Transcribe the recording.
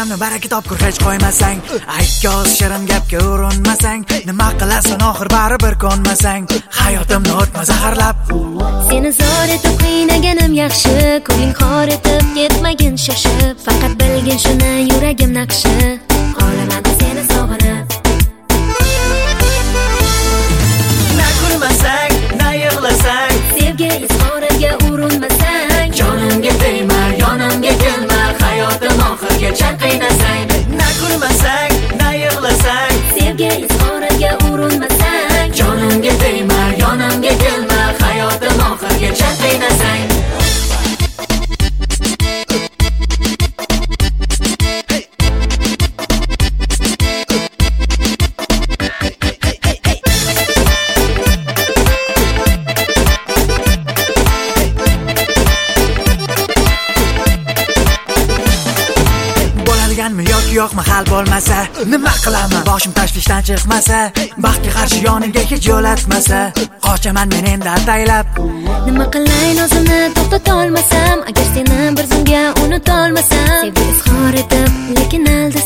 Jonimni baraka topkur hech qo'ymasang, aytkoz shirin gapga urinmasang, nima qilasan oxir baribir ko'nmasang, hayotimni o'tma zaharlab. Seni zor etib qiynaganim yaxshi, ko'ngling xor etib ketmagin shoshib, faqat bilgin shuni yuragim naqshi, qolaman seni sog'inib. Na kulmasang, na yig'lasang, sevgi izhoriga urinmasang, jonimga tegma, yonimga kelma, hayotim oxirigacha qiynasang. Na kulmasang, na yig'lasang, sevgi izhoriga urinmasang, jonimga tegma, yonimga kelma, hayotim oxirigacha qiynasang. Yoki yo'qmi hal bo'lmasa, nima qilaman boshim tashvishdan chiqmasa, baxtga qarshi yonimga hech yo'latmasa, qochaman men endi ataylab. Nima qilay o'zimni to'xtata olmasam, agar seni bir zumga unuta olmasam, sevgi izhor etib lekin